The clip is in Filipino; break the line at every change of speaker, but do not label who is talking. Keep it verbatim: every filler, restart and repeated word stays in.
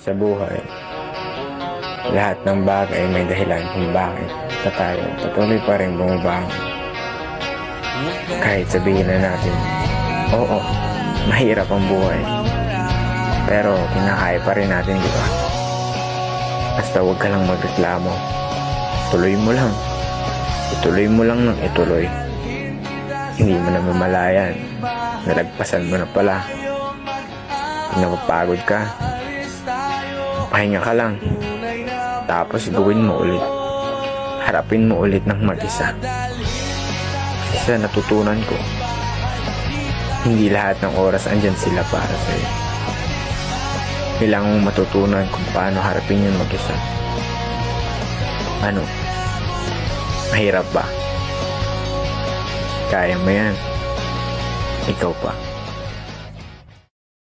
Sa buhay, lahat ng bagay may dahilan kung bakit na tayo patuloy pa rin bumabangon. Kahit sabihin na natin, oo, mahirap ang buhay, pero kinakaya pa rin natin, di ba? Basta huwag ka lang magreklamo. Tuloy mo lang. Ituloy mo lang ng ituloy. Hindi mo na mamalayan. Nalagpasan mo na pala. Pag napapagod ka, pahinga ka lang. Tapos gawin mo ulit. Harapin mo ulit ng mag-isa. Kasi natutunan ko, hindi lahat ng oras andyan sila para sa'yo. Kailangan mong matutunan kung paano harapin yung mag-isa. Ano? Mahirap ba? Kaya mo yan. Ikaw pa.